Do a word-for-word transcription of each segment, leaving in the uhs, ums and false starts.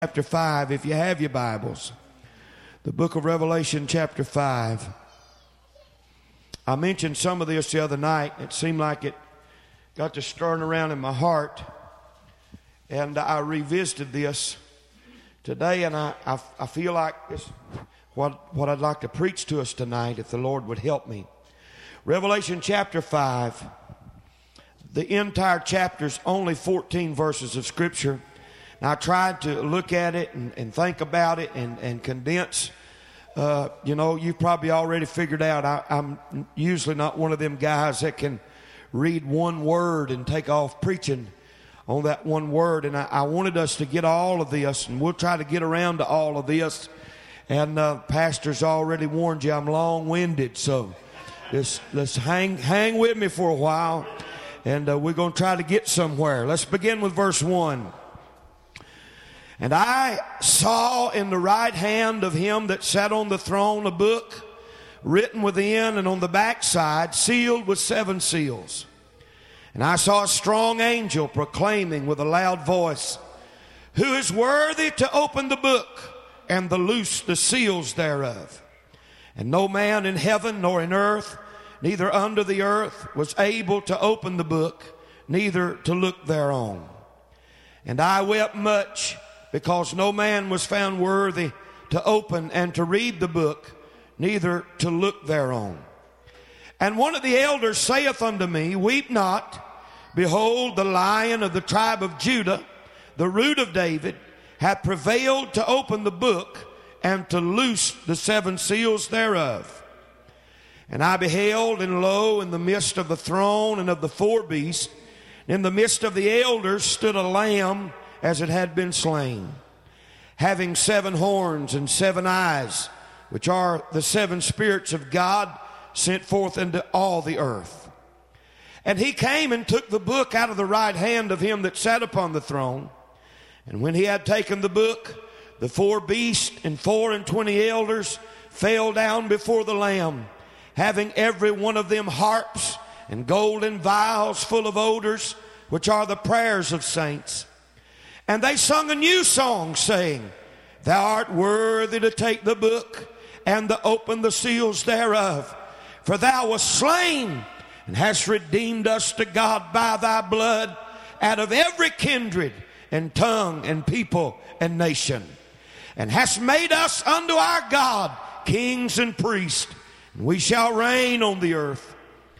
Chapter five, if you have your Bibles. The book of Revelation chapter five. I mentioned some of this the other night. It seemed like it got to stirring around in my heart. And I revisited this today, and I, I, I feel like it's what, what I'd like to preach to us tonight, if the Lord would help me. Revelation chapter five. The entire chapter is only fourteen verses of Scripture. Now, I tried to look at it and, and think about it and, and condense. Uh, you know, you've probably already figured out I, I'm usually not one of them guys that can read one word and take off preaching on that one word. And I, I wanted us to get all of this, and we'll try to get around to all of this. And uh, Pastor's already warned you I'm long-winded, so just, let's hang, hang with me for a while, and uh, we're going to try to get somewhere. Let's begin with verse one. And I saw in the right hand of him that sat on the throne a book written within and on the backside, sealed with seven seals. And I saw a strong angel proclaiming with a loud voice, "Who is worthy to open the book and to loose the seals thereof?" And no man in heaven nor in earth, neither under the earth, was able to open the book, neither to look thereon. And I wept much, because no man was found worthy to open and to read the book, neither to look thereon. And one of the elders saith unto me, "Weep not. Behold, the Lion of the tribe of Judah, the Root of David, hath prevailed to open the book and to loose the seven seals thereof." And I beheld, and lo, in the midst of the throne and of the four beasts, in the midst of the elders stood a lamb as it had been slain, having seven horns and seven eyes, which are the seven spirits of God sent forth into all the earth. And he came and took the book out of the right hand of him that sat upon the throne. And when he had taken the book, the four beasts and four and twenty elders fell down before the Lamb, having every one of them harps and golden vials full of odors, which are the prayers of saints. And they sung a new song, saying, "Thou art worthy to take the book and to open the seals thereof. For thou wast slain and hast redeemed us to God by thy blood out of every kindred and tongue and people and nation. And hast made us unto our God kings and priests, and we shall reign on the earth."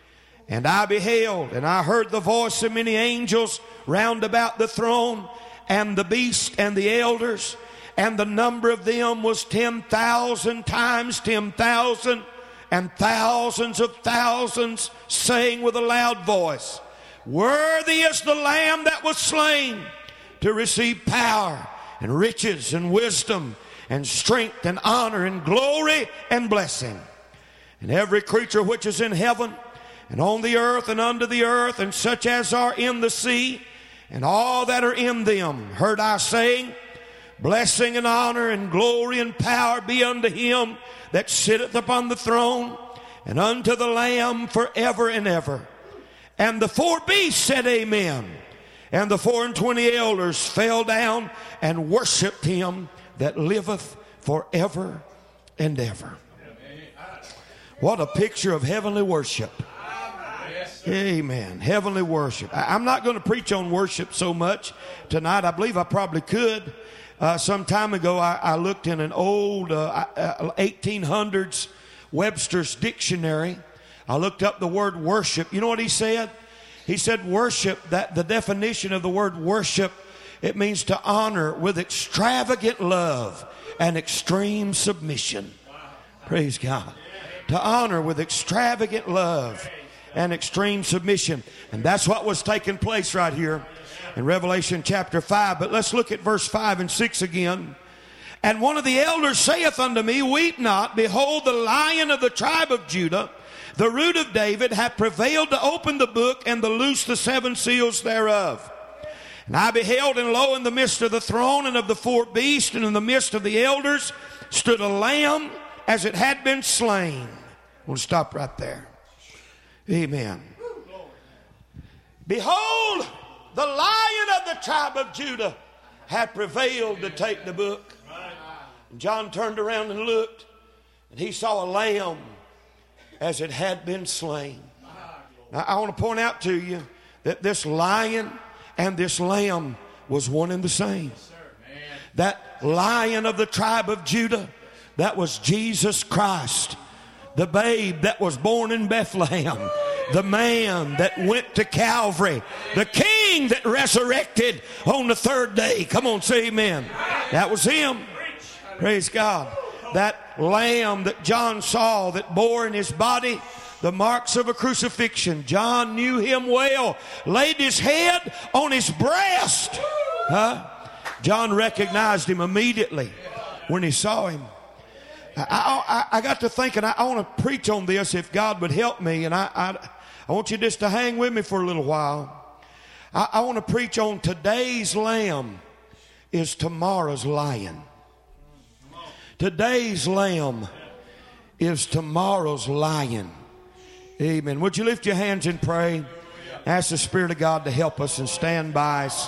And I beheld, and I heard the voice of many angels round about the throne, and the beast and the elders, and the number of them was ten thousand times ten thousand, and thousands of thousands, saying with a loud voice, "Worthy is the Lamb that was slain to receive power and riches and wisdom and strength and honor and glory and blessing." And every creature which is in heaven and on the earth and under the earth, and such as are in the sea, and all that are in them, heard I saying, "Blessing and honor and glory and power be unto him that sitteth upon the throne, and unto the Lamb forever and ever." And the four beasts said, "Amen." And the four and twenty elders fell down and worshipped him that liveth forever and ever. What a picture of heavenly worship. Amen. Heavenly worship. I'm not going to preach on worship so much tonight. I believe I probably could. Uh, some time ago, I, I looked in an old uh, eighteen hundreds Webster's dictionary. I looked up the word worship. You know what he said? He said worship, that the definition of the word worship, it means to honor with extravagant love and extreme submission. Praise God. To honor with extravagant love and extreme submission. And that's what was taking place right here in Revelation chapter five. But let's look at verse five and six again. "And one of the elders saith unto me, Weep not. Behold, the Lion of the tribe of Judah, the Root of David, hath prevailed to open the book and to loose the seven seals thereof. And I beheld, and lo, in the midst of the throne and of the four beasts and in the midst of the elders stood a lamb as it had been slain." We'll stop right there. Amen. "Behold, the Lion of the tribe of Judah had prevailed to take the book. And John turned around and looked, and he saw a lamb as it had been slain. Now, I want to point out to you that this lion and this lamb was one and the same. That Lion of the tribe of Judah, that was Jesus Christ, the babe that was born in Bethlehem, the man that went to Calvary, the king that resurrected on the third day. Come on, say amen. That was him. Praise God. That lamb that John saw that bore in his body the marks of a crucifixion. John knew him well, laid his head on his breast. Huh? John recognized him immediately when he saw him. I, I, I got to thinking, I, I want to preach on this if God would help me, and I, I, I want you just to hang with me for a little while. I, I want to preach on today's lamb is tomorrow's lion. Today's lamb is tomorrow's lion. Amen. Would you lift your hands and pray? Ask the Spirit of God to help us and stand by us.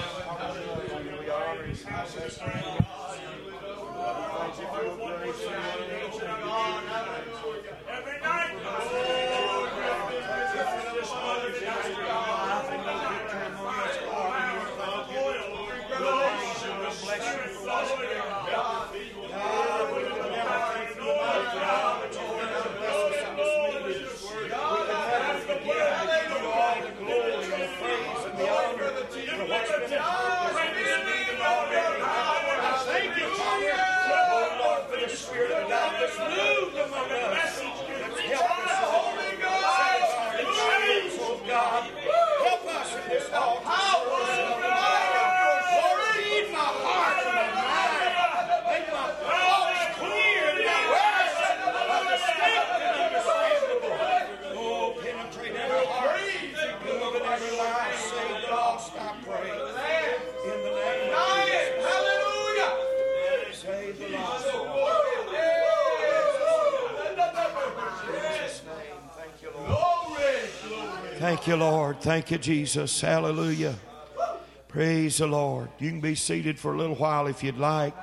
Thank you, Lord. Thank you, Jesus. Hallelujah. Praise the Lord. You can be seated for a little while if you'd like.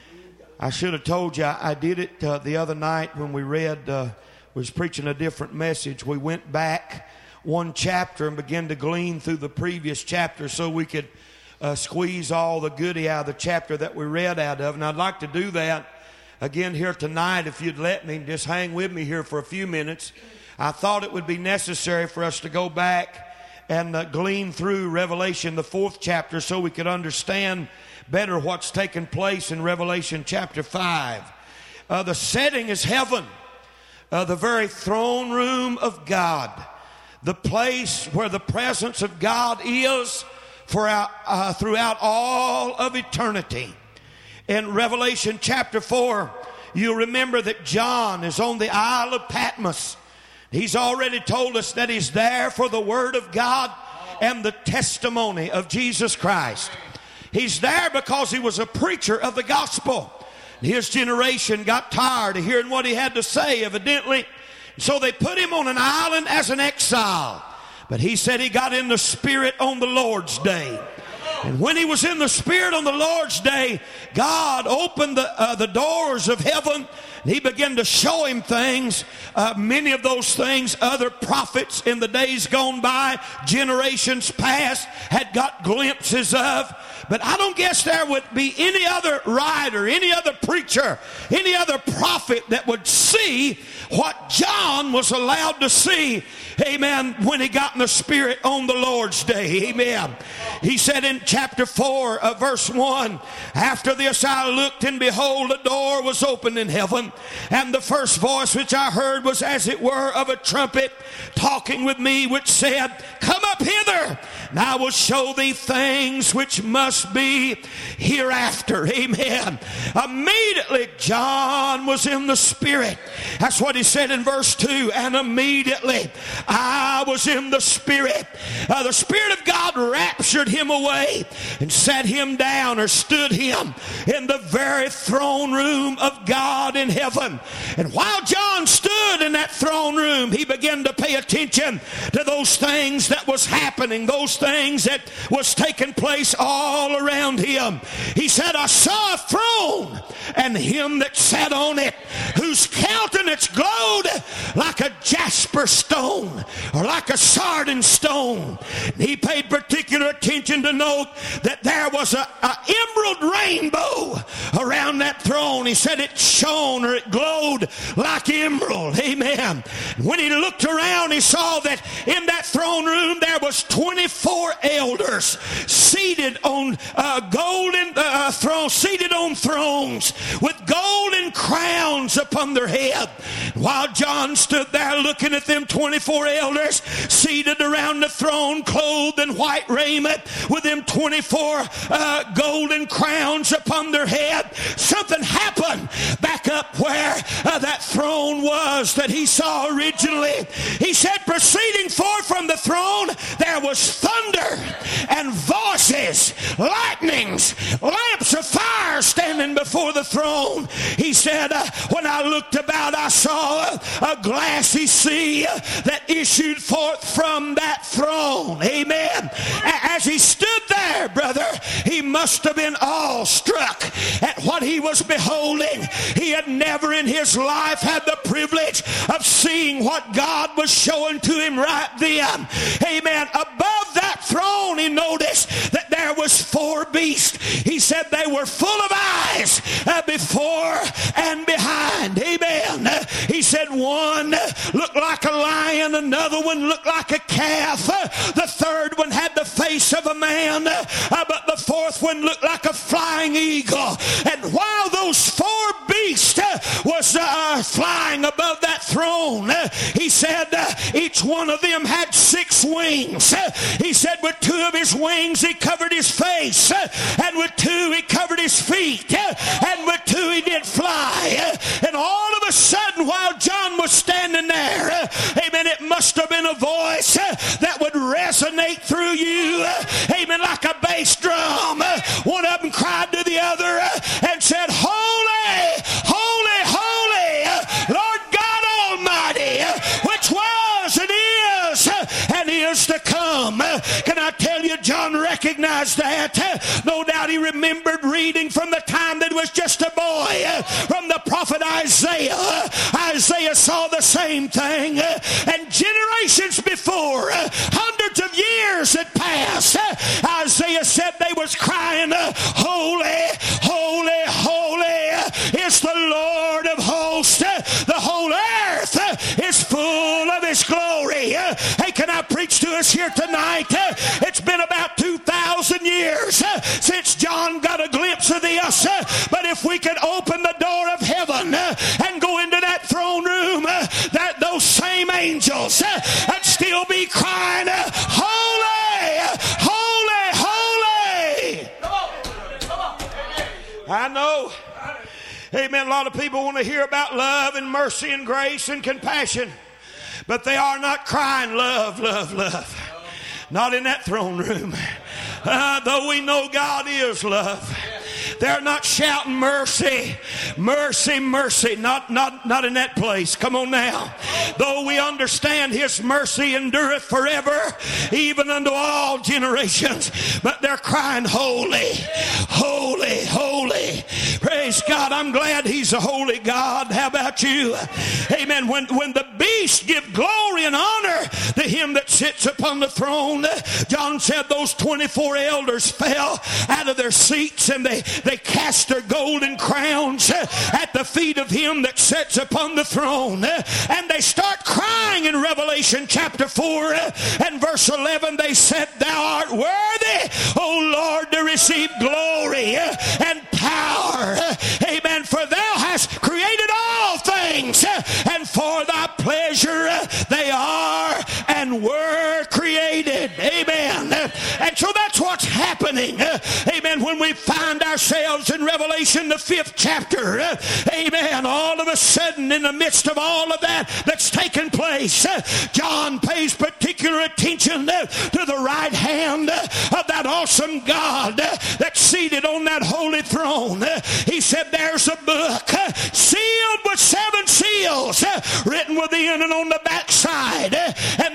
I should have told you, I, I did it uh, the other night when we read, uh, was preaching a different message. We went back one chapter and began to glean through the previous chapter so we could uh, squeeze all the goodie out of the chapter that we read out of. And I'd like to do that again here tonight if you'd let me. Just hang with me here for a few minutes. I thought it would be necessary for us to go back and uh, glean through Revelation, the fourth chapter, so we could understand better what's taken place in Revelation chapter five. Uh, the setting is heaven, uh, the very throne room of God, the place where the presence of God is for our, uh, throughout all of eternity. In Revelation chapter four, you'll remember that John is on the Isle of Patmos. He's already told us that he's there for the Word of God and the testimony of Jesus Christ. He's there because he was a preacher of the gospel. His generation got tired of hearing what he had to say, evidently. So they put him on an island as an exile. But he said he got in the Spirit on the Lord's day. And when he was in the Spirit on the Lord's day, God opened the, uh, the doors of heaven. He began to show him things, uh, many of those things other prophets in the days gone by, generations past, had got glimpses of. But I don't guess there would be any other writer, any other preacher, any other prophet that would see what John was allowed to see, amen, when he got in the Spirit on the Lord's day, amen. He said in chapter four, uh, verse one, after this I looked, and behold, a door was opened in heaven, and the first voice which I heard was as it were of a trumpet talking with me, which said, come up hither, and I will show thee things which must be hereafter. Amen. Immediately John was in the Spirit. That's what he said in verse two. And immediately I was in the Spirit. Uh, the Spirit of God raptured him away and sat him down, or stood him in the very throne room of God in heaven. And while John stood in that throne room, he began to pay attention to those things that was was happening, those things that was taking place all around him. He said, I saw a throne and him that sat on it, whose countenance glowed like a jasper stone or like a sardine stone. And he paid particular attention to note that there was a, a emerald rainbow around that throne. He said it shone or it glowed like emerald. Amen. When he looked around, he saw that in that throne room there was twenty-four elders seated on uh, golden uh, thrones, seated on thrones with golden crowns upon their head. While John stood there looking at them twenty-four elders seated around the throne, clothed in white raiment, with them twenty-four uh, golden crowns upon their head, something happened back up where uh, that throne was that he saw originally. He said, proceeding forth from the throne, there was thunder and voices, lightnings, lamps of fire standing before the throne. He said, uh, when I looked about, I saw a, a glassy sea that issued forth from that throne. Amen. As he stood there, brother, he must have been awestruck at what he was beholding. He had never in his life had the privilege of seeing what God was showing to him right then. Amen. Above that throne, he noticed that there was four beasts. He said they were full of eyes uh, before and behind. Amen. Uh, he said one looked like a lion, another one looked like a calf, uh, the third one had the face of a man, uh, but the fourth one looked like a flying eagle. And while those four beasts uh, was uh, flying above that throne, uh, he said uh, each one of them had six wings. Uh, he said with two of his wings he covered his face, uh, and with two he covered his feet, uh, and with two he did fly. Uh, and all of a sudden, while John was standing there, uh, amen, it must have been a voice uh, that would resonate through you, uh, amen, like a bass drum. Uh, one of them cried to the other uh, and said, Holy, holy, holy, uh, Lord God Almighty, uh, which was and is uh, and is to come. Uh, can I tell you, John recognized that. Uh, no doubt he remembered reading from the time that he was just a boy uh, from the prophet Isaiah. Uh, Isaiah saw the same thing. Uh, and generations before, uh, hundreds of years had passed. Uh, Isaiah said they was crying, uh, Holy, holy, holy uh, is the Lord of hosts. Uh, the whole earth uh, is full of his glory. Uh, hey, can I preach to us here tonight? Uh, it's been about two thousand years uh, since John got a glimpse of this. Uh, but if we could open the door of heaven uh, and go into that throne room, uh, that those same angels uh, would still be crying, uh, Holy, holy, holy. Come on. Come on. I know. Amen. A lot of people want to hear about love and mercy and grace and compassion, but they are not crying love, love, love. Not in that throne room. Uh, though we know God is love, they're not shouting mercy, mercy, mercy. Not, not, not in that place. Come on now. Though we understand his mercy endureth forever, even unto all generations, but they're crying holy, holy, holy. Praise God. I'm glad he's a holy God. How about you? Amen. When, when the beasts give glory and honor to him that sits upon the throne, John said those twenty-four elders fell out of their seats and they, they cast their golden crowns at the feet of him that sits upon the throne. And they start crying in Revelation chapter four and verse eleven. They said, Thou art worthy, O Lord, to receive glory and power. Amen. For thou hast created all things, and for thy pleasure they are and were created. Amen. And so that's what's happening. Amen. When we find ourselves in Revelation, the fifth chapter, amen, all of a sudden in the midst of all of that that's taken place, John pays particular attention to the right hand of that awesome God that's seated on that holy throne. He said there's a book sealed with seven seals, written within and on the backside, and there was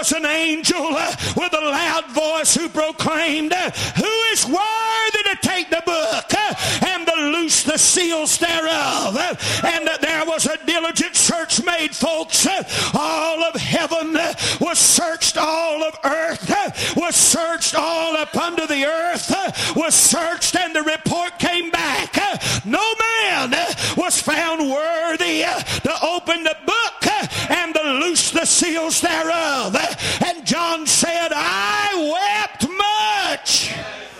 was an angel uh, with a loud voice who proclaimed, uh, who is worthy to take the book uh, and to loose the seals thereof? Uh, and uh, there was a diligent search made, folks. Uh, all of heaven uh, was searched, all of earth uh, was searched, all up under the earth uh, was searched, and the report came back. Uh, no man uh, was found worthy uh, to open the book uh, and to loose the seals thereof. Uh, and John said, I wept much.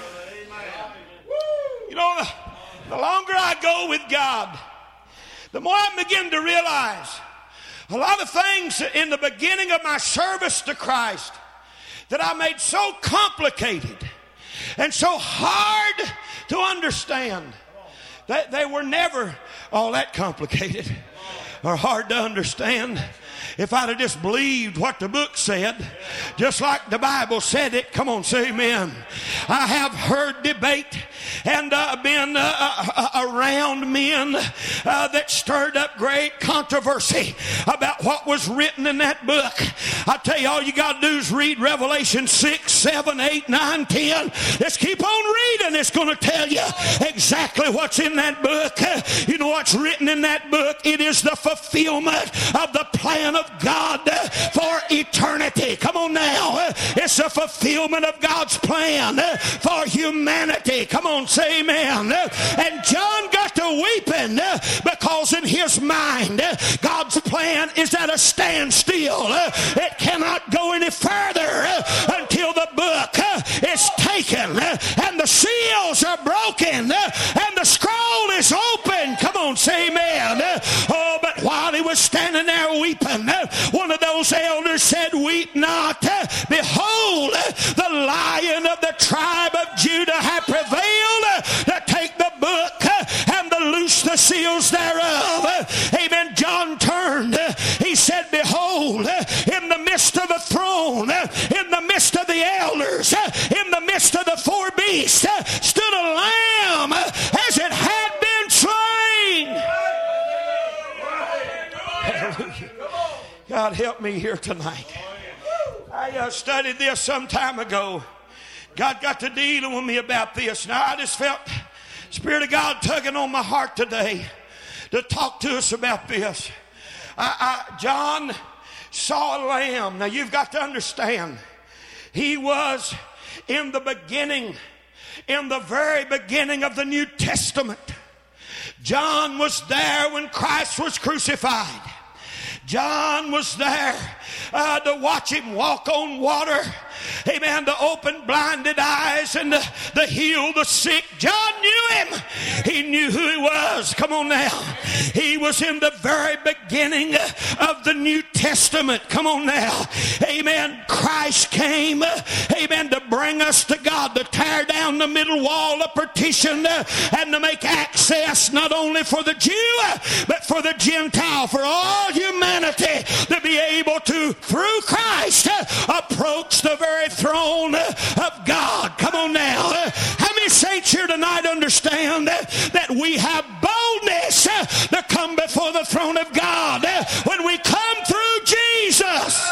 You know, the, the longer I go with God, the more I begin to realize a lot of things in the beginning of my service to Christ that I made so complicated and so hard to understand that they were never all that complicated or hard to understand. If I'd have just believed what the book said, just like the Bible said it, come on, say amen. I have heard debate and uh, been uh, uh, around men uh, that stirred up great controversy about what was written in that book. I tell you, all you got to do is read Revelation six, seven, eight, nine, ten. Just keep on reading. It's going to tell you exactly what's in that book. Uh, you know what's written in that book? It is the fulfillment of the plan of God uh, for eternity. Come on now. Uh, it's a fulfillment of God's plan uh, for humanity. Come on, say amen. Uh, and John got to weeping uh, because in his mind uh, God's plan is at a standstill. Uh, it cannot go any further uh, until the book uh, is taken uh, and the seals are broken uh, and the scroll is open. Come on, say amen. Uh, oh, but while he was standing there weeping, uh, one of those elders said, weep not. Uh, behold, uh, the Lion of the tribe of Judah hath prevailed uh, to take the book uh, and to loose the seals thereof. Uh, amen. John turned. Uh, he said, behold, uh, in the midst of the throne, uh, in the midst of the elders, uh, in the midst of the four beasts, uh, stood a lamb uh, as it had been slain. Hallelujah. God help me here tonight. I uh, studied this some time ago. God got to dealing with me about this. Now I just felt Spirit of God tugging on my heart today to talk to us about this. I, I, John saw a lamb. Now you've got to understand, he was in the beginning, in the very beginning of the New Testament. John was there when Christ was crucified. John was there uh, to watch him walk on water. Amen. To open blinded eyes and to, to heal the sick. John knew him. He knew who he was. Come on now. He was in the very beginning of the New Testament. Come on now. Amen. Christ came, amen, to bring us to God, to tear down the middle wall of partition and to make access not only for the Jew, but for the Gentile, for all humanity to be able to, through Christ, approach the very throne of God. Come on now. How many saints here tonight understand that we have boldness to come before the throne of God when we come through Jesus?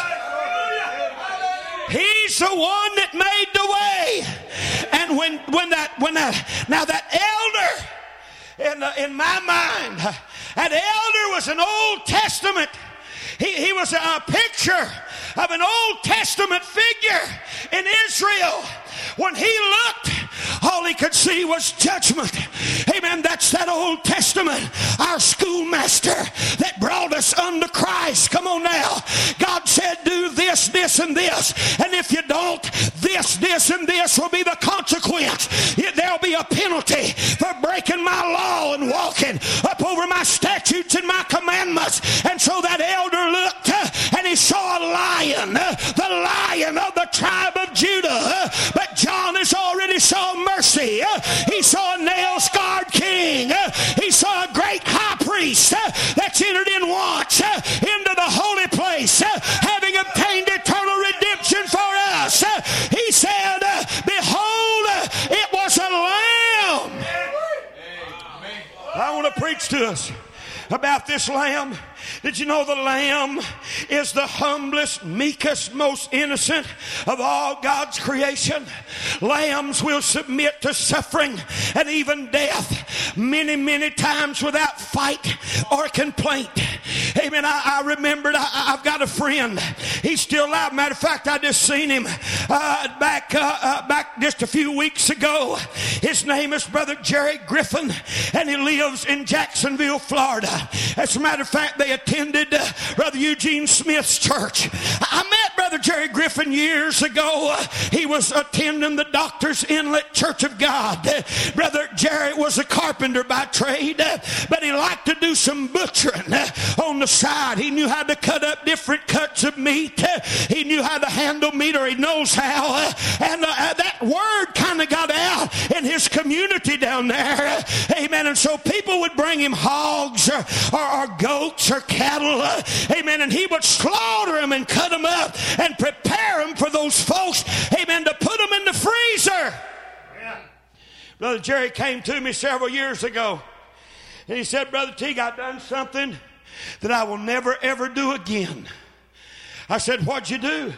He's the one that made the way. And when when that when that now that elder in the, in my mind, that elder was an Old Testament. He, he was a picture of an Old Testament figure in Israel. When he looked, all he could see was judgment. Amen. That's that Old Testament, our schoolmaster that brought us unto Christ. Come on now. God said, do this, this, and this. And if you don't, this, this, and this will be the consequence. There'll be a penalty for breaking my law and walking up over my statutes and my commandments. And so that elder looked uh, and he saw a lion, uh, the lion of the tribe of Judah. Uh, but John has already saw mercy. Uh, he saw a nail-scarred king. Uh, he saw a great high priest uh, that's entered in once uh, into the holy place, uh, having obtained eternal redemption for us. Uh, he said, uh, behold, uh, it was a lamb. I want to preach to us about this lamb. Did you know the lamb is the humblest, meekest, most innocent of all God's creation? Lambs will submit to suffering and even death many, many times without fight or complaint. Amen. I, I remembered, I, I've got a friend. He's still alive. Matter of fact, I just seen him uh, back, uh, uh, back just a few weeks ago. His name is Brother Jerry Griffin, and he lives in Jacksonville, Florida. As a matter of fact, they attended uh, Brother Eugene Smith's church. I met Brother Jerry Griffin years ago. Uh, he was attending the Doctor's Inlet Church of God. Uh, Brother Jerry was a carpenter by trade, uh, but he liked to do some butchering uh, on the side. He knew how to cut up different cuts of meat. Uh, he knew how to handle meat, or he knows how. Uh, and uh, that word kind of got out in his community down there. Uh, amen. And so people would bring him hogs or, or, or goats or cattle. Uh, amen. And he would slaughter them and cut them up and prepare them for those folks. Amen. To put them in the freezer. Yeah. Brother Jerry came to me several years ago. And he said, Brother Teague, I've done something that I will never ever do again. I said, what'd you do?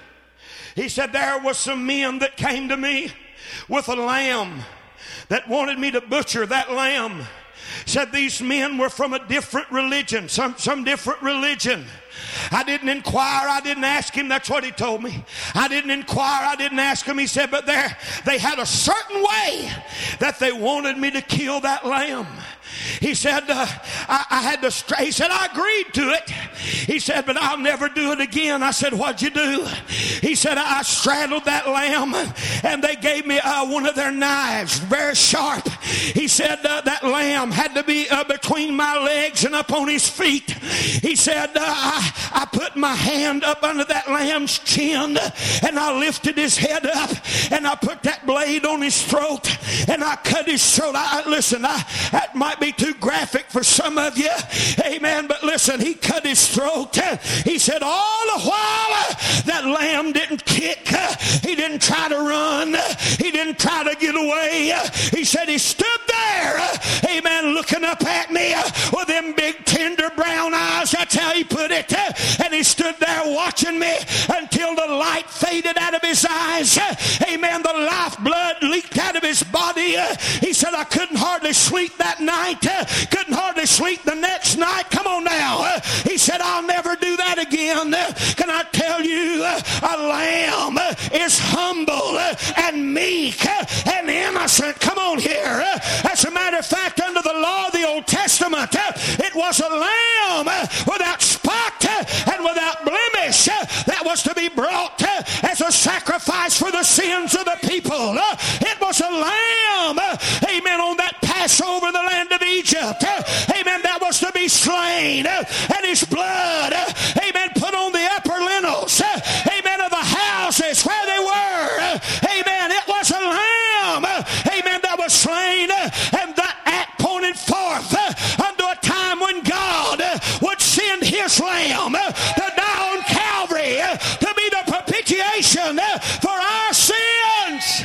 He said, there was some men that came to me with a lamb that wanted me to butcher that lamb. Said these men were from a different religion, some, some different religion. I didn't inquire. I didn't ask him. That's what he told me. I didn't inquire. I didn't ask him. He said, but there, they had a certain way that they wanted me to kill that lamb. He said, uh, I, I had to, stray. He said, I agreed to it. He said, but I'll never do it again. I said, what'd you do? He said, I straddled that lamb and they gave me uh, one of their knives, very sharp. He said, uh, that lamb had to be uh, between my legs and up on his feet. He said, uh, I, I put my hand up under that lamb's chin and I lifted his head up and I put that blade on his throat and I cut his throat. I, listen, I, that might be too graphic for some of you. Amen. But listen, he cut his throat. He said all the while that lamb didn't kick. He didn't try to run. He didn't try to get away. He said he stood there, amen, looking up at me with them big tender brown eyes. That's how he put it. And he stood there watching me until the light faded out of his eyes. Amen. The lifeblood leaked out of his body. He said I couldn't hardly sleep that night. Couldn't hardly sleep the next night. Come on now. He said I'll never do that again. Can I tell you, a lamb is humble and meek and innocent. Come on here. As a matter of fact, under the law of the Old Testament, it was a lamb without spot and without blemish that was to be brought as a sacrifice for the sins of the people. It was a lamb, amen, on that Passover, the land of Egypt, amen, that was to be slain, and his blood, amen, put on the upper lintels, amen, of the houses where they were, amen. It was a lamb, amen, that was slain, and that act pointed forth unto a time when God would send his lamb to die on Calvary to be the propitiation for our sins.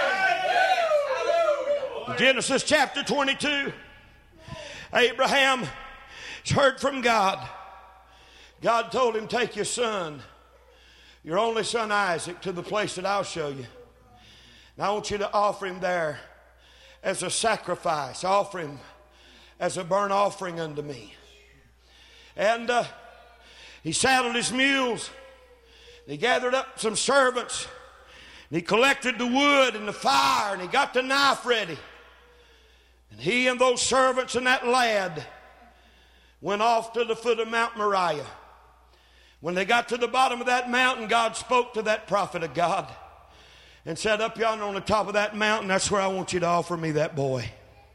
Genesis chapter twenty-two. Abraham heard from God. God told him, take your son, your only son Isaac, to the place that I'll show you. And I want you to offer him there as a sacrifice. Offer him as a burnt offering unto me. And uh, he saddled his mules. And he gathered up some servants. And he collected the wood and the fire. And he got the knife ready. And he and those servants and that lad went off to the foot of Mount Moriah. When they got to the bottom of that mountain, God spoke to that prophet of God and said, up yonder on the top of that mountain, that's where I want you to offer me that boy.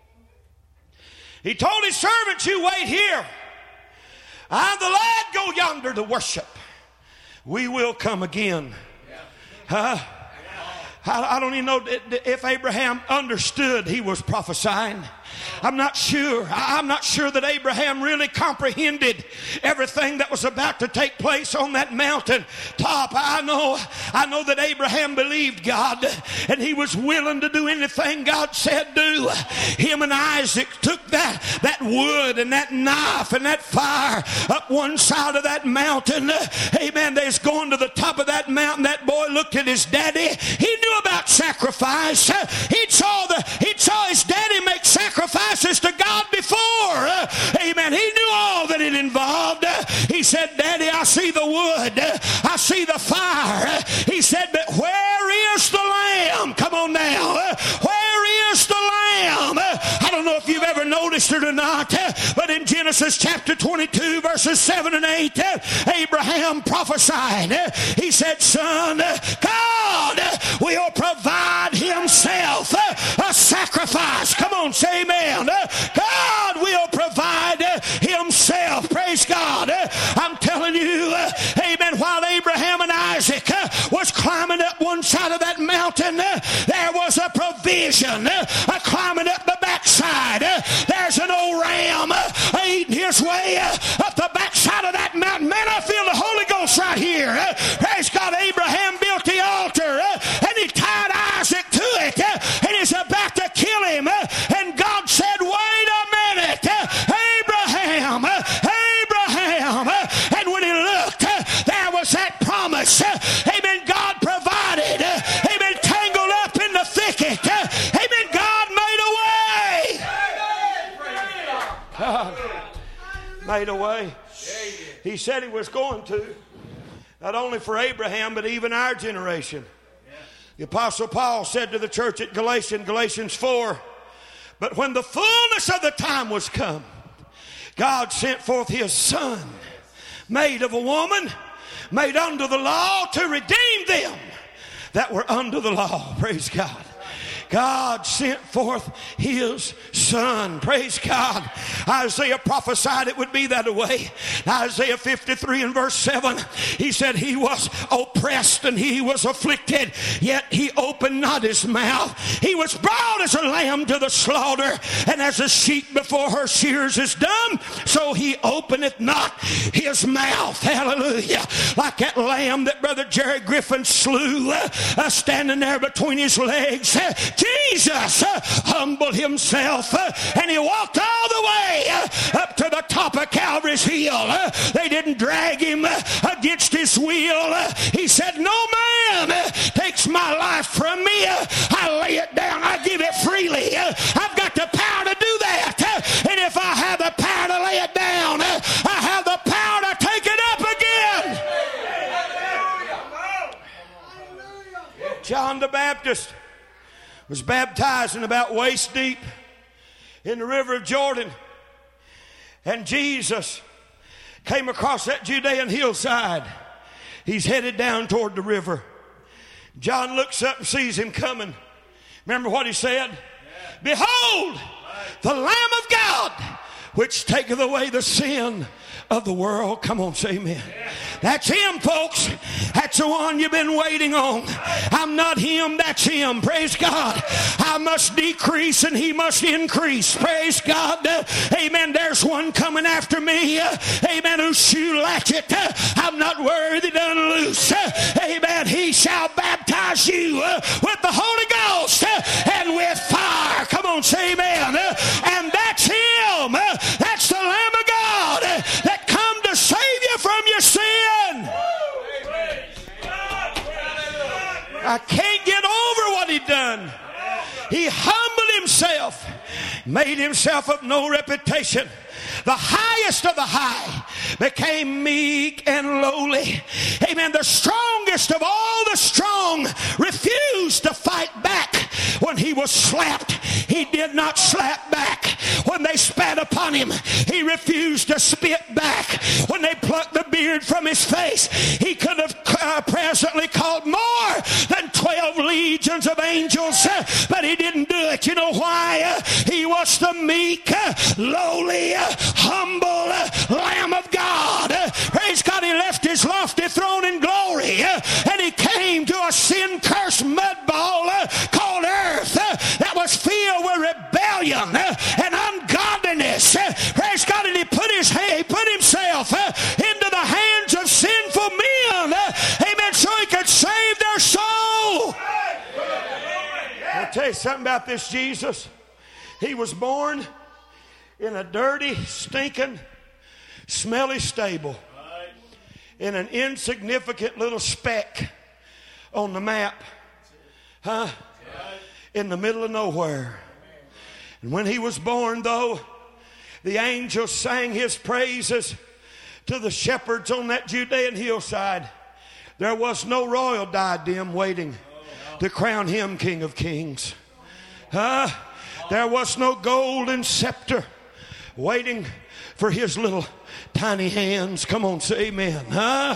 He told his servants, you wait here. I and the lad go yonder to worship. We will come again. Huh? I don't even know if Abraham understood he was prophesying. I'm not sure. I'm not sure that Abraham really comprehended everything that was about to take place on that mountain top. I know, I know that Abraham believed God and he was willing to do anything God said do. Him and Isaac took that, that wood and that knife and that fire up one side of that mountain. Amen. They's going to the top of that mountain. That boy looked at his daddy. He knew about sacrifice. He saw the he saw his daddy make sacrifices to God before. Amen. He knew all that it involved. He said, Daddy, I see the wood. I see the fire. He said, but where is the lamb? Come on now. Where is the lamb? I don't know if you've ever noticed it or not, but in Genesis chapter twenty-two, verses seven and eight, Abraham prophesied. He said, son, God will provide himself a sacrifice. Come on, say amen. God will provide himself. Praise God. I'm telling you, amen, while Abraham and Isaac was climbing up one side of that mountain, there was a provision. Climbing up the backside, there's an old ram eating his way up the backside of that mountain. Man, I feel the Holy Ghost right here. Praise God. Abraham built the altar and he tied Isaac to it and he's about to kill him. And God said, wait a minute, Abraham, Abraham. And when he looked, there was that promise. Amen. God provided. Amen. Tangled up in the thicket. Amen. God made a way. God made a way. He said he was going to. Not only for Abraham, but even our generation. The Apostle Paul said to the church at Galatians, Galatians four, but when the fullness of the time was come, God sent forth his Son, made of a woman, made under the law, to redeem them that were under the law. Praise God. God sent forth his Son. Praise God. Isaiah prophesied it would be that way. Isaiah fifty-three and verse seven, he said he was oppressed and he was afflicted, yet he opened not his mouth. He was brought as a lamb to the slaughter, and as a sheep before her shears is dumb, so he openeth not his mouth. Hallelujah. Like that lamb that Brother Jerry Griffin slew, uh, uh, standing there between his legs. Uh, Jesus uh, humbled himself uh, and he walked all the way uh, up to the top of Calvary's hill. Uh, they didn't drag him uh, against his will. Uh, he said, no man uh, takes my life from me. Uh, I lay it down. I give it freely. Uh, I've got the power to do that. Uh, and if I have the power to lay it down, uh, I have the power to take it up again. John the Baptist was baptizing about waist deep in the river of Jordan. And Jesus came across that Judean hillside. He's headed down toward the river. John looks up and sees him coming. Remember what he said? Yeah. Behold, the Lamb of God, which taketh away the sin of the world. Come on, say amen. Yeah. That's him, folks. That's the one you've been waiting on. I'm not him, that's him. Praise God. I must decrease and he must increase. Praise God. Uh, amen. There's one coming after me. Uh, amen. Whose shoe latchet uh, I'm not worthy to unloose. Uh, amen. He shall baptize you uh, with the Holy Ghost uh, and with fire. Come on, say amen. Uh, and that's him. Uh, that's the Lamb of God uh, that come to save you from your sin. I can't get over what he done. He humbled himself, made himself of no reputation. The highest of the high became meek and lowly. Amen. The strongest of all the strong refused to fight back. When he was slapped, he did not slap back. When they spat upon him, he refused to spit back. When they plucked the beard from his face, he could have uh, presently called more than twelve legions of angels, uh, but he didn't do it. You know why? Uh, he was the meek, uh, lowly, uh, humble uh, Lamb of God. Uh, praise God. He left his lofty throne in glory uh, and he came to a sin-cursed mud ball uh, called earth uh, that was filled with rebellion uh, and something about this Jesus. He was born in a dirty, stinking, smelly stable in an insignificant little speck on the map, huh? In the middle of nowhere. And when he was born, though, the angels sang his praises to the shepherds on that Judean hillside. There was no royal diadem waiting to crown him King of Kings. Huh? There was no golden scepter waiting for his little tiny hands. Come on, say amen. Huh?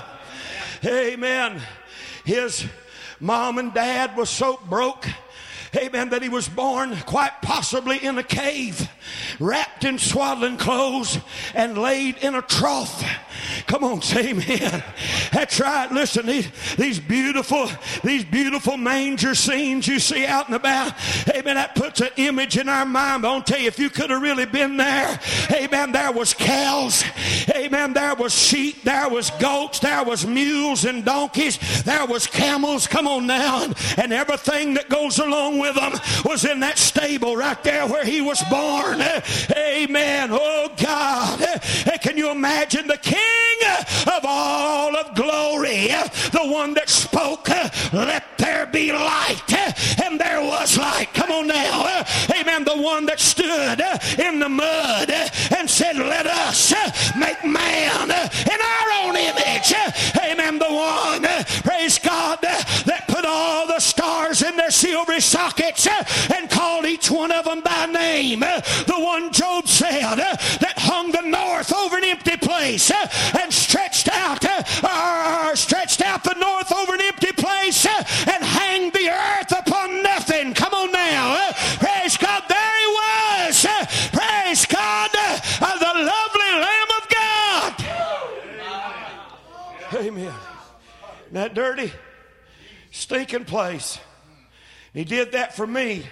Amen. His mom and dad was so broke, amen, that he was born quite possibly in a cave, wrapped in swaddling clothes and laid in a trough. Come on, say amen. That's right. Listen, these, these beautiful, these beautiful manger scenes you see out and about, amen, that puts an image in our mind. But I'll tell you, if you could have really been there, amen, there was cows, amen, there was sheep, there was goats, there was mules and donkeys, there was camels, come on now, and, and everything that goes along with them was in that stable right there where he was born. Amen. Oh God, can you imagine the King of all of glory, the one that spoke, let there be light, and there was light. Come on now. Amen. The one that stood in the mud and said, let us make man in our own image. Amen. The one, praise God, that put all the stars in their silvery sockets and called each one of them by name. The one Job said that hung the north over an empty place and stretched out or stretched out the north over an empty place and hanged the earth upon nothing. Come on now. Praise God. There he was. Praise God. The lovely Lamb of God. Amen. That dirty, stinking place. He did that for me.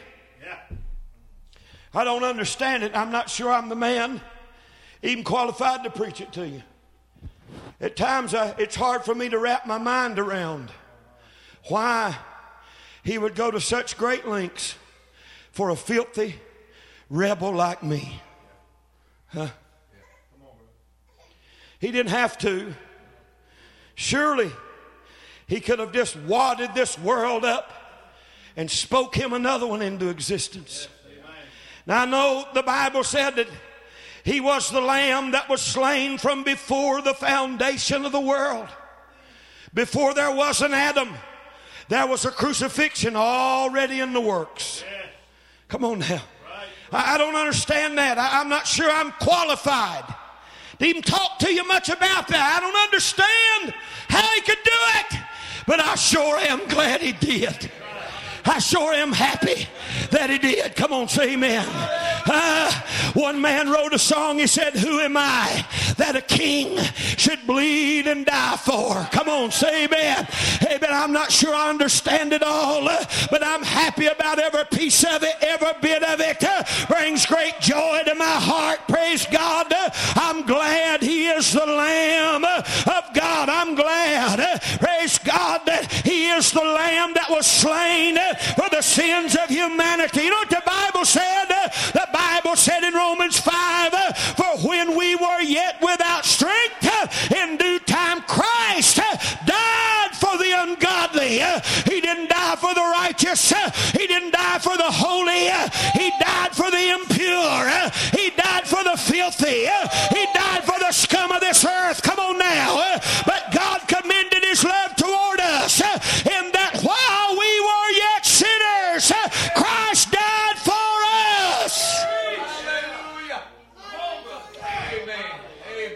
I don't understand it. I'm not sure I'm the man even qualified to preach it to you. At times I, it's hard for me to wrap my mind around why he would go to such great lengths for a filthy rebel like me. Huh? He didn't have to. Surely he could have just wadded this world up and spoke him another one into existence. Now I know the Bible said that he was the lamb that was slain from before the foundation of the world. Before there was an Adam, there was a crucifixion already in the works. Come on now. I, I don't understand that. I, I'm not sure I'm qualified to even talk to you much about that. I don't understand how he could do it, but I sure am glad he did. I sure am happy that he did. Come on, say amen. Uh, one man wrote a song. He said, who am I that a king should bleed and die for? Come on, say amen. Amen. I'm not sure I understand it all, uh, but I'm happy about every piece of it. Every bit of it uh, brings great joy to my heart. Praise God. Uh, I'm glad he is the Lamb of God. I'm glad, uh, praise God, that he is the Lamb that was slain uh, for the sins of humanity. You know what the Bible said? Uh, the Bible said in Romans five, uh, for when we were yet without strength, uh, in due time Christ uh, died for the ungodly. Uh, he didn't die for the righteous. Uh, he didn't die for the holy. Uh, he died for the impure. Uh, he died for the filthy. Uh, he died for the scum of this earth. Come on now. Uh, but God commended his love toward us uh, in that while we were yet sinners, uh, Christ died for us. Hallelujah. Amen. Amen.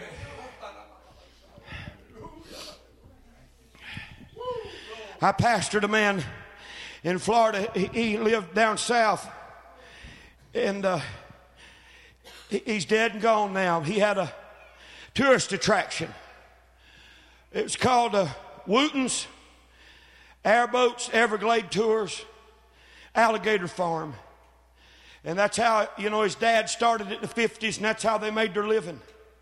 I pastored a man in Florida. He, he lived down south, and uh, he, he's dead and gone now. He had a tourist attraction. It was called uh, Wooten's Airboats, Everglade Tours, Alligator Farm. And that's how, you know, his dad started it in the fifties, and that's how they made their living.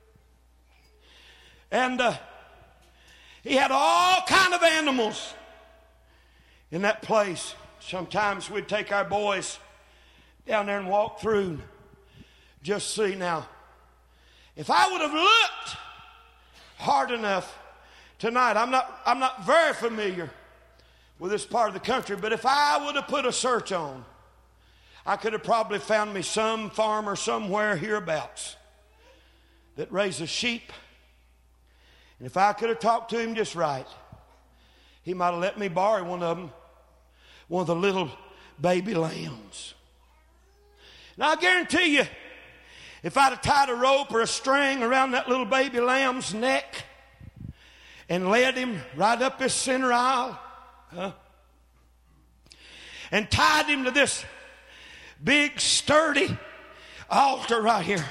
And uh, he had all kind of animals in that place. sometimes we'd take our boys down there and walk through. Just see now, if I would have looked hard enough tonight, I'm not, I'm not very familiar with this part of the country, but if I would have put a search on, I could have probably found me some farmer somewhere hereabouts that raises sheep. And if I could have talked to him just right, he might have let me borrow one of them, one of the little baby lambs. Now I guarantee you, if I'd have tied a rope or a string around that little baby lamb's neck and led him right up this center aisle, huh, and tied him to this big sturdy altar right here,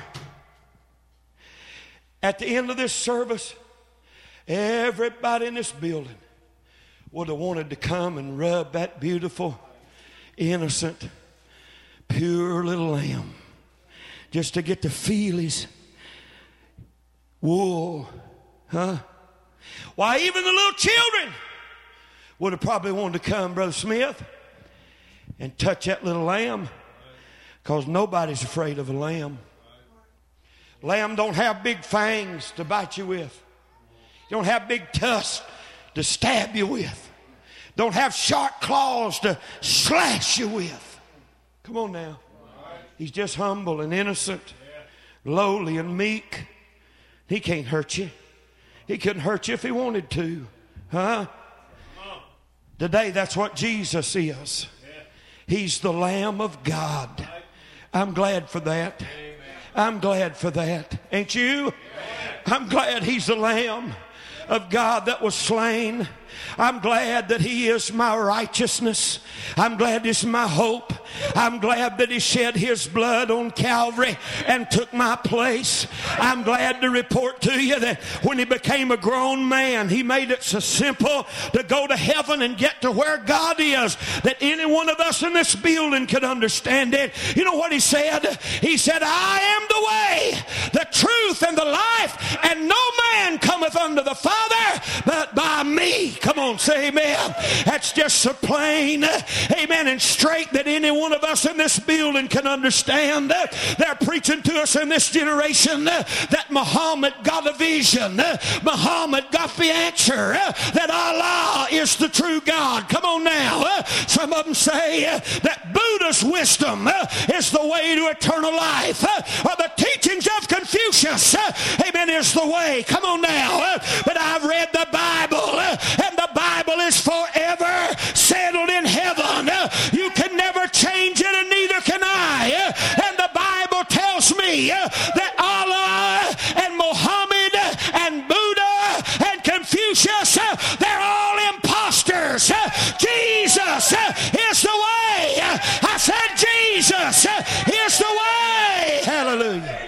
at the end of this service, everybody in this building would have wanted to come and rub that beautiful, innocent, pure little lamb, just to get to feel his wool, huh? Why, even the little children would have probably wanted to come, Brother Smith, and touch that little lamb, because nobody's afraid of a lamb. Lamb don't have big fangs to bite you with. You don't have big tusks to stab you with. Don't have sharp claws to slash you with. Come on now. He's just humble and innocent, lowly and meek. He can't hurt you. He couldn't hurt you if he wanted to. Huh? Today, that's what Jesus is. He's the Lamb of God. I'm glad for that. I'm glad for that. Ain't you? I'm glad he's the Lamb of God that was slain. I'm glad that he is my righteousness. I'm glad this is my hope. I'm glad that he shed his blood on Calvary and took my place. I'm glad to report to you that when he became a grown man, he made it so simple to go to heaven and get to where God is, that any one of us in this building could understand it. You know what he said? He said, I am the way, the truth, and the life, and no man cometh unto the Father but by me. Come on, say amen. That's just so plain, amen, and straight that any one of us in this building can understand. They're preaching to us in this generation that Muhammad got a vision. Muhammad got the answer, that Allah is the true God. Come on now. Some of them say that Buddha's wisdom is the way to eternal life, or the teachings of Confucius, amen, is the way. Come on now. But I've read the Bible, and the Bible is forever settled in heaven. You can never change it, and neither can I. And the Bible tells me that Allah and Muhammad and Buddha and Confucius, they're all imposters. Jesus is the way. I said Jesus is the way. Hallelujah.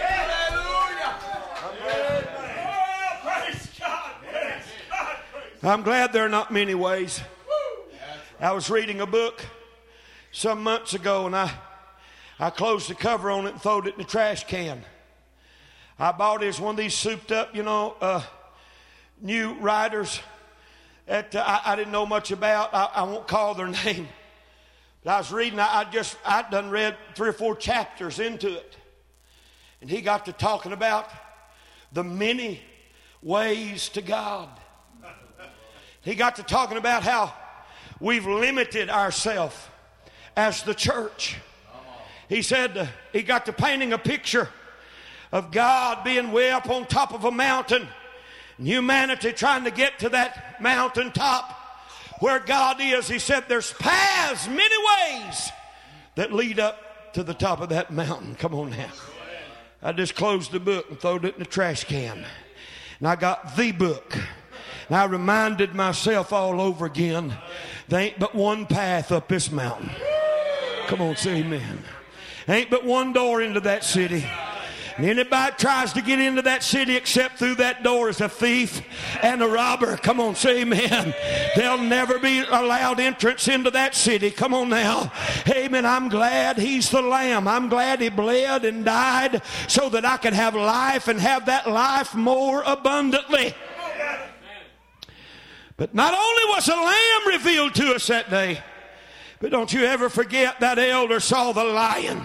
I'm glad there are not many ways. I was reading a book some months ago, and I, I closed the cover on it and threw it in the trash can. I bought it as one of these souped up, you know, uh, new writers that uh, I, I didn't know much about. I, I won't call their name. But I was reading, I, I just, I'd done read three or four chapters into it. And he got to talking about the many ways to God. He got to talking about how we've limited ourselves as the church. He said uh, he got to painting a picture of God being way up on top of a mountain, and humanity trying to get to that mountaintop where God is. He said there's paths, many ways that lead up to the top of that mountain. Come on now. I just closed the book and threw it in the trash can. And I got the book. And I reminded myself all over again, there ain't but one path up this mountain. Come on, say amen. There ain't but one door into that city. And anybody tries to get into that city except through that door is a thief and a robber. Come on, say amen. They'll never be allowed entrance into that city. Come on now. Amen. I'm glad he's the Lamb. I'm glad he bled and died so that I could have life and have that life more abundantly. But not only was a lamb revealed to us that day, But don't you ever forget that elder saw the Lion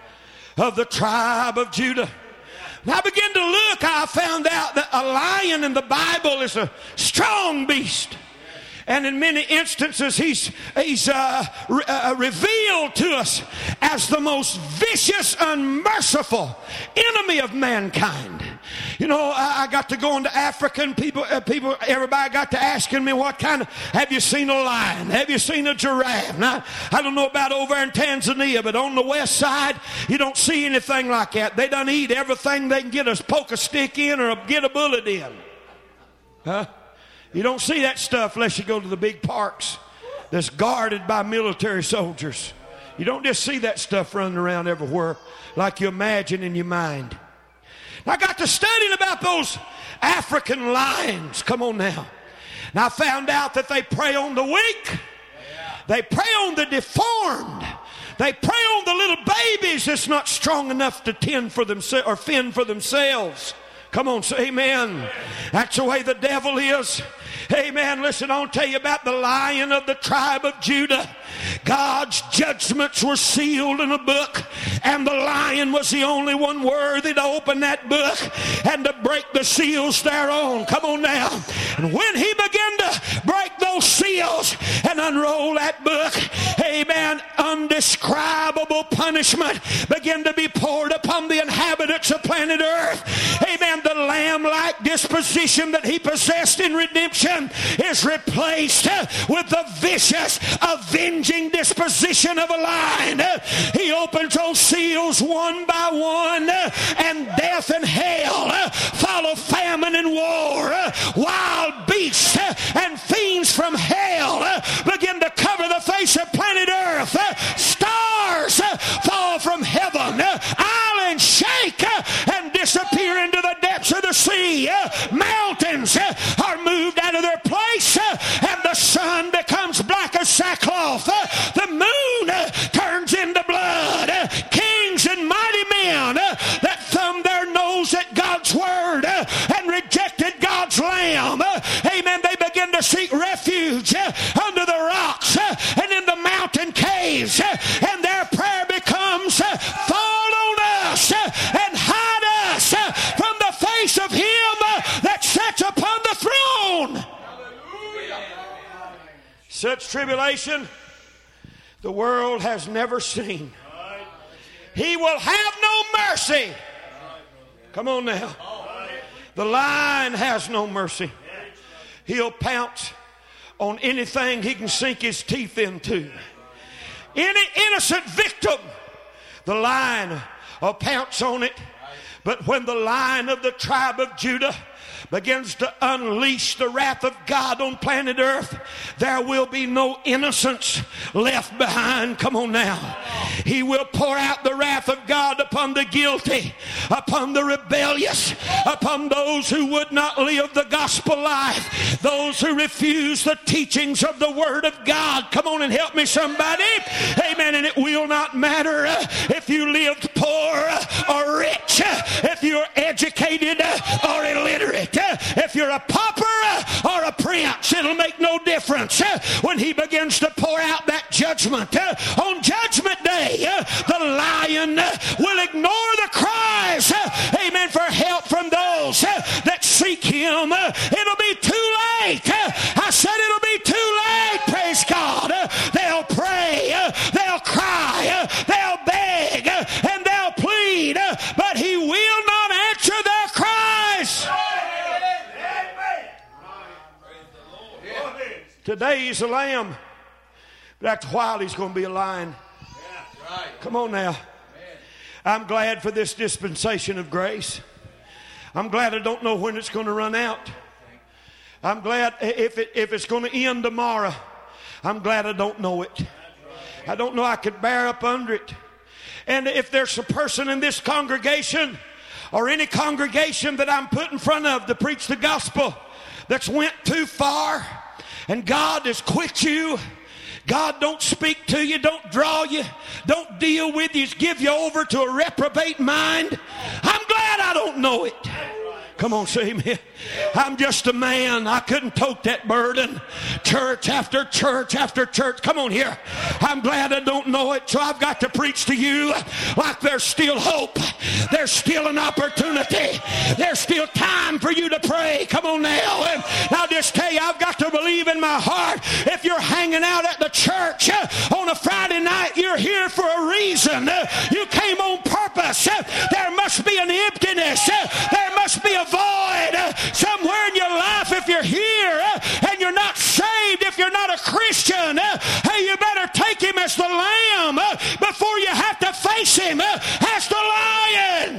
of the tribe of Judah. And I began to look, I found out that a lion in the Bible is a strong beast. And in many instances, he's, he's uh, re- uh, revealed to us as the most vicious, unmerciful enemy of mankind. You know, I, I got to go into Africa, and people, uh, people, everybody got to asking me, what kind of, have you seen a lion? Have you seen a giraffe? Now, I don't know about over in Tanzania, but on the west side, you don't see anything like that. They done eat everything they can get a poke a stick in or get a bullet in. Huh? You don't see that stuff unless you go to the big parks that's guarded by military soldiers. You don't just see that stuff running around everywhere like you imagine in your mind. I got to studying about those African lions. Come on now. And I found out that they prey on the weak. They prey on the deformed. They prey on the little babies that's not strong enough to tend for themselves or fend for themselves. Come on, say amen. That's the way the devil is. Amen. Listen, I'll tell you about the Lion of the tribe of Judah. God's judgments were sealed in a book, and the lion was the only one worthy to open that book and to break the seals thereon. Come on now. And when he began to break those seals and unroll that book, amen, undescribable punishment began to be poured upon the inhabitants of planet Earth. Amen. The lamb-like disposition that he possessed in redemption is replaced with the vicious, avenging disposition of a lion. He opens those seals one by one, and death and hell follow, famine and war. Wild beasts and fiends from hell begin to cover the face of planet Earth. Stars fall from heaven. Islands shake and disappear into the depths of the sea. Mountains are moved out of their place, and the sun becomes black as sackcloth. The moon turns into blood. Kings and mighty men that thumbed their nose at God's word and rejected God's lamb, amen, they begin to seek refuge under the rocks and in the mountain caves, and their prayer becomes, fall on us and hide us from the face of him that sits upon the throne. Such tribulation the world has never seen. He will have no mercy. Come on now. The lion has no mercy. He'll pounce on anything he can sink his teeth into. Any innocent victim, the lion will pounce on it. But when the Lion of the tribe of Judah begins to unleash the wrath of God on planet Earth, there will be no innocence left behind. Come on now. He will pour out the wrath of God upon the guilty, upon the rebellious, upon those who would not live the gospel life, those who refuse the teachings of the Word of God. Come on and help me, somebody. Amen. And it will not matter if you lived poor or rich, if you're educated or illiterate, if you're a pauper or a prince, it'll make no difference when he begins to pour out that judgment. On Judgment Day, the lion will ignore the cries, amen, for help from those that seek him. It'll be too late. I said it'll be too late, praise God. They'll pray, they'll cry, they'll beg, and they'll plead, but he will not answer their cries. Today he's a lamb, but after a while he's going to be a lion. Come on now. I'm glad for this dispensation of grace. I'm glad I don't know when it's going to run out. I'm glad if it, if it's going to end tomorrow. I'm glad I don't know it. I don't know I could bear up under it. And if there's a person in this congregation or any congregation that I'm put in front of to preach the gospel that's went too far, and God has quit you, God don't speak to you, don't draw you, don't deal with you, give you over to a reprobate mind, I'm glad I don't know it. Come on, say amen. I'm just a man. I couldn't tote that burden. Church after church after church. Come on here. I'm glad I don't know it, so I've got to preach to you like there's still hope. There's still an opportunity. There's still time for you to pray. Come on now. And I'll just tell you, I've got to believe in my heart. If you're hanging out at the church on a Friday night, you're here for a reason. You came on purpose. There must be an emptiness. There must be a void uh, somewhere in your life. If you're here uh, and you're not saved, if you're not a Christian, uh, hey, you better take him as the lamb uh, before you have to face him uh, as the lion.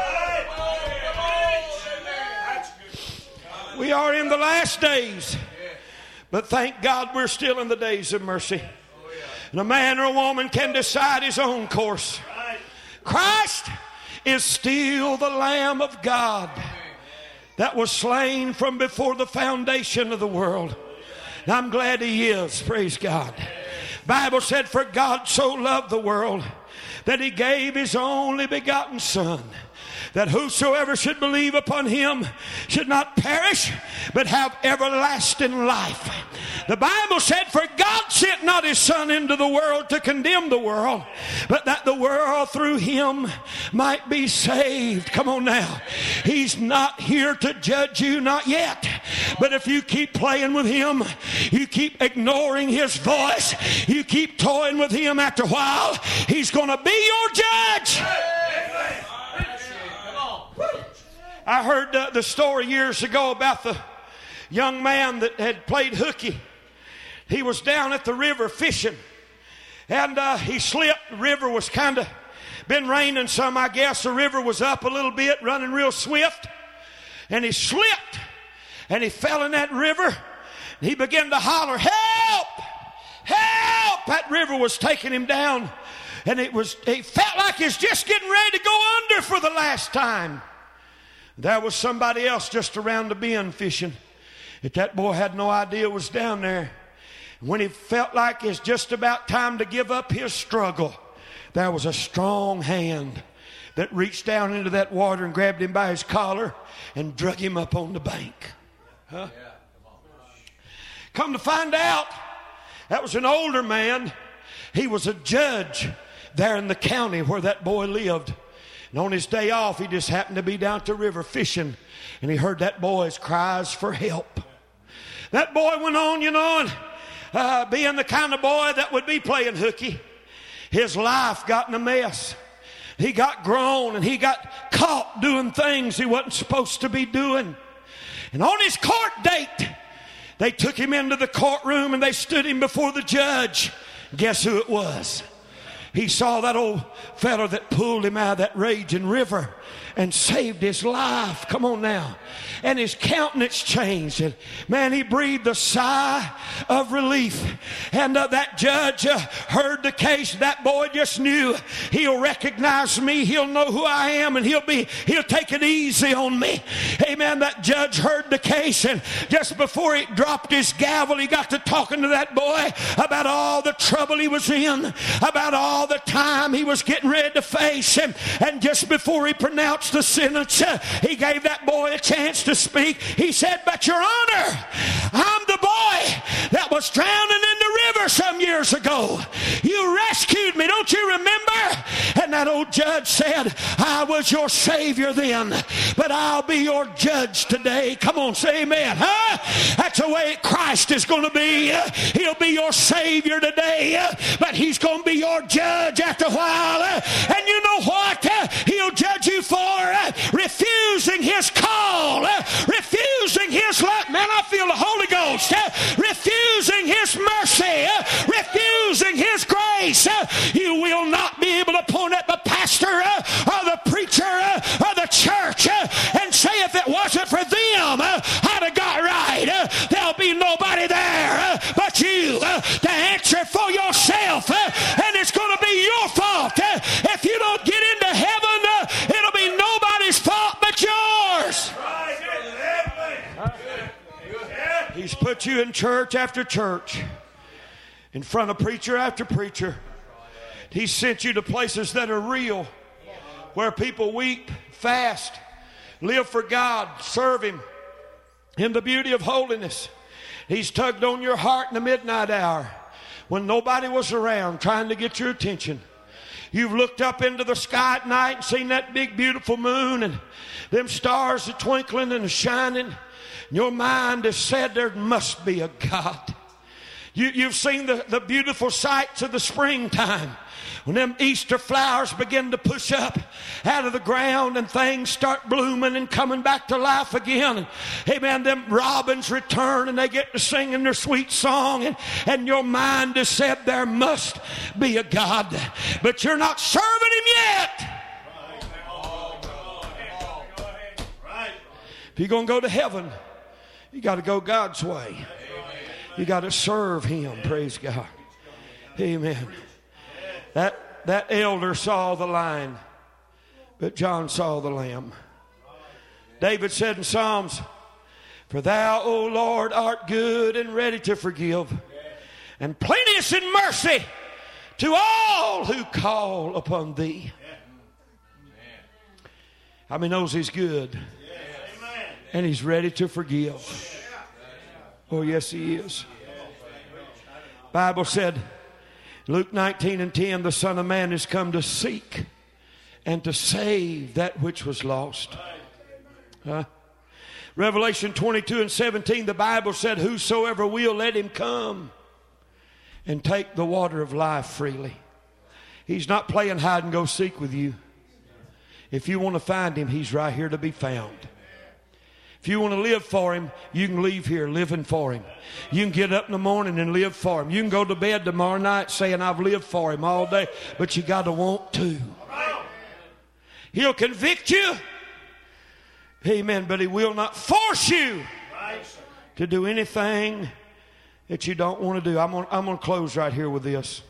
We are in the last days, but thank God we're still in the days of mercy. And a man or a woman can decide his own course. Christ is still the Lamb of God that was slain from before the foundation of the world. And I'm glad he is. Praise God. Bible said, for God so loved the world that he gave his only begotten Son, that whosoever should believe upon him should not perish, but have everlasting life. The Bible said, for God sent not his Son into the world to condemn the world, but that the world through him might be saved. Come on now. He's not here to judge you, not yet. But if you keep playing with him, you keep ignoring his voice, you keep toying with him, after a while, he's going to be your judge. I heard uh, the story years ago about the young man that had played hooky. He was down at the river fishing, and uh, he slipped. The river was kind of been raining some, I guess. The river was up a little bit, running real swift, and he slipped, and he fell in that river, and he began to holler, help, help. That river was taking him down, and it was, he felt like he was just getting ready to go under for the last time. There was somebody else just around the bend fishing. If that boy had no idea it was down there. When he felt like it's just about time to give up his struggle, there was a strong hand that reached down into that water and grabbed him by his collar and drug him up on the bank. Huh? Come to find out, that was an older man. He was a judge there in the county where that boy lived. And on his day off, he just happened to be down at the river fishing, and he heard that boy's cries for help. That boy went on, you know, and uh, being the kind of boy that would be playing hooky, his life got in a mess. He got grown, and he got caught doing things he wasn't supposed to be doing. And on his court date, they took him into the courtroom, and they stood him before the judge. Guess who it was? He saw that old fella that pulled him out of that raging river and saved his life. Come on now. And his countenance changed. And man, he breathed a sigh of relief. And uh, that judge uh, heard the case. That boy just knew, he'll recognize me. He'll know who I am, and he'll be, he'll take it easy on me. Amen. That judge heard the case, and just before he dropped his gavel, he got to talking to that boy about all the trouble he was in, about all the time he was getting ready to face. And, and just before he pronounced the sentence, uh, he gave that boy a chance to speak. He said, but your honor, I'm the boy that was drowning in the river some years ago. You rescued me, don't you remember? And that old judge said, I was your savior then, but I'll be your judge today. Come on, say amen. Huh? That's the way Christ is going to be. He'll be your savior today, but he's going to be your judge after a while. And you know what? He'll judge you for refusing his call, refusing his love. Man, I feel the Holy Ghost. Refusing his mercy, refusing his grace. You will not be able to point at the pastor or the preacher or the church and say, if it wasn't for them, I'd have got right. There'll be nobody there but you to answer for yourself, and it's going to be your fault. If you don't get into heaven, it'll be nobody's fault but yours. He's put you in church after church, in front of preacher after preacher. He's sent you to places that are real, where people weep, fast, Live for God. Serve Him in the beauty of holiness. He's tugged on your heart in the midnight hour when nobody was around trying to get your attention. You've looked up into the sky at night and seen that big beautiful moon and them stars are twinkling and are shining. Your mind has said there must be a God. You, you've seen the, the beautiful sights of the springtime when them Easter flowers begin to push up out of the ground and things start blooming and coming back to life again. And, amen, them robins return and they get to singing their sweet song. And, and your mind has said there must be a God. But you're not serving Him yet. If you're going to go to heaven, you got to go God's way. You got to serve Him. Praise God. Amen. That, that elder saw the lion, but John saw the lamb. David said in Psalms, for thou, O Lord, art good and ready to forgive, and plenteous in mercy to all who call upon thee. How many knows He's good? And He's ready to forgive. Oh, yes, He is. Bible said, Luke nineteen and ten, the Son of Man is come to seek and to save that which was lost. Huh? Revelation twenty-two and seventeen, the Bible said, whosoever will, let him come and take the water of life freely. He's not playing hide and go seek with you. If you want to find Him, He's right here to be found. If you want to live for Him, you can leave here living for Him. You can get up in the morning and live for Him. You can go to bed tomorrow night saying, I've lived for Him all day. But you got to want to. He'll convict you. Amen. But He will not force you to do anything that you don't want to do. I'm going I'm going to close right here with this.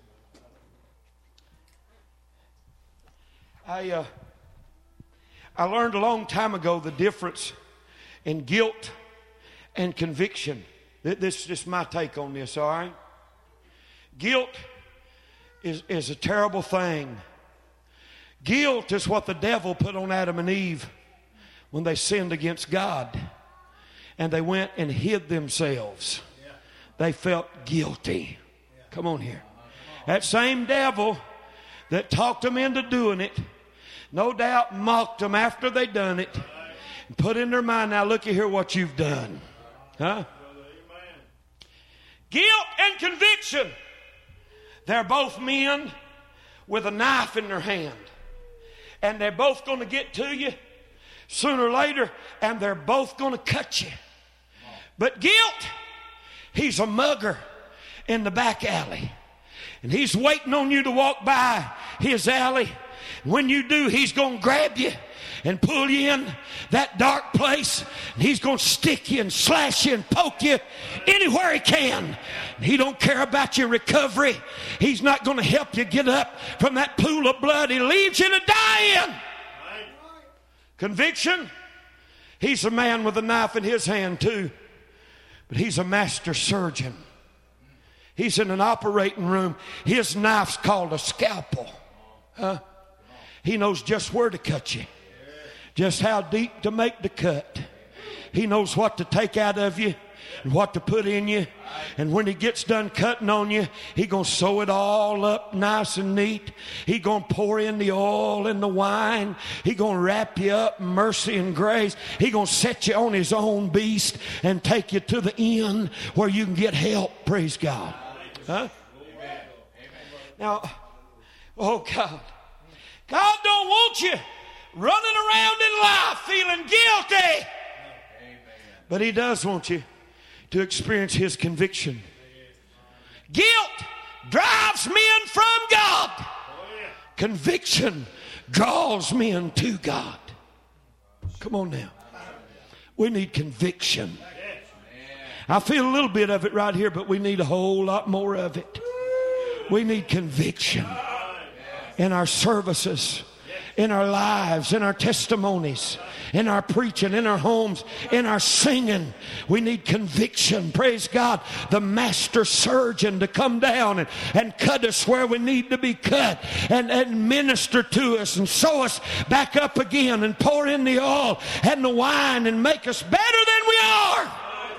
I, uh, I learned a long time ago the difference in guilt and conviction. This is just my take on this, all right? Guilt is, is a terrible thing. Guilt is what the devil put on Adam and Eve when they sinned against God. And they went and hid themselves. They felt guilty. Come on here. That same devil that talked them into doing it, no doubt mocked them after they done it. Put in their mind, now look at here what you've done. Huh? Guilt and conviction. They're both men with a knife in their hand. And they're both going to get to you sooner or later. And they're both going to cut you. But guilt, he's a mugger in the back alley. And he's waiting on you to walk by his alley. When you do, he's going to grab you and pull you in that dark place. And he's going to stick you and slash you and poke you anywhere he can. And he don't care about your recovery. He's not going to help you get up from that pool of blood he leaves you to die in. Conviction. He's a man with a knife in his hand too. But he's a master surgeon. He's in an operating room. His knife's called a scalpel. Huh? He knows just where to cut you. Just how deep to make the cut. He knows what to take out of you and what to put in you. And when he gets done cutting on you, he gonna sew it all up nice and neat. He gonna pour in the oil and the wine. He gonna wrap you up in mercy and grace. He gonna set you on his own beast and take you to the end where you can get help. Praise God. Huh? Now, oh God. God don't want you running around in life feeling guilty. But He does want you to experience His conviction. Guilt drives men from God. Conviction draws men to God. Come on now. We need conviction. I feel a little bit of it right here, but we need a whole lot more of it. We need conviction in our services in our lives, in our testimonies, in our preaching, in our homes, in our singing. We need conviction. Praise God. The master surgeon to come down and, and cut us where we need to be cut, and, and minister to us and sew us back up again and pour in the oil and the wine and make us better than we are.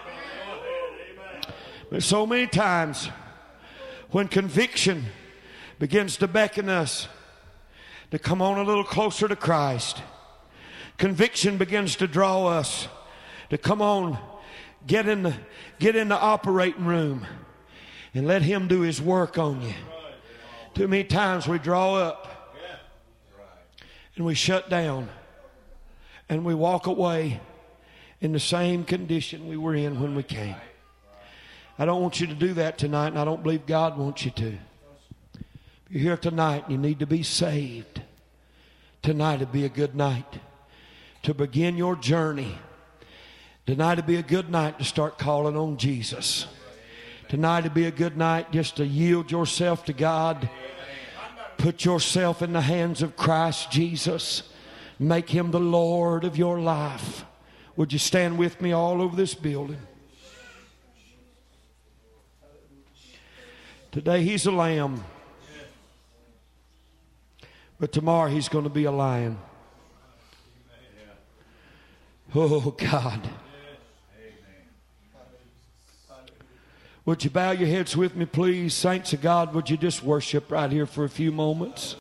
But so many times when conviction begins to beckon us to come on a little closer to Christ, conviction begins to draw us to come on, get in the, get in the operating room and let Him do His work on you. Too many times we draw up and we shut down and we walk away in the same condition we were in when we came. I don't want you to do that tonight, and I don't believe God wants you to. If you're here tonight and you need to be saved, tonight would be a good night to begin your journey. Tonight would be a good night to start calling on Jesus. Tonight would be a good night just to yield yourself to God. Put yourself in the hands of Christ Jesus. Make Him the Lord of your life. Would you stand with me all over this building? Today He's a lamb, but tomorrow He's going to be a lion. Oh, God. Would you bow your heads with me, please? Saints of God, would you just worship right here for a few moments?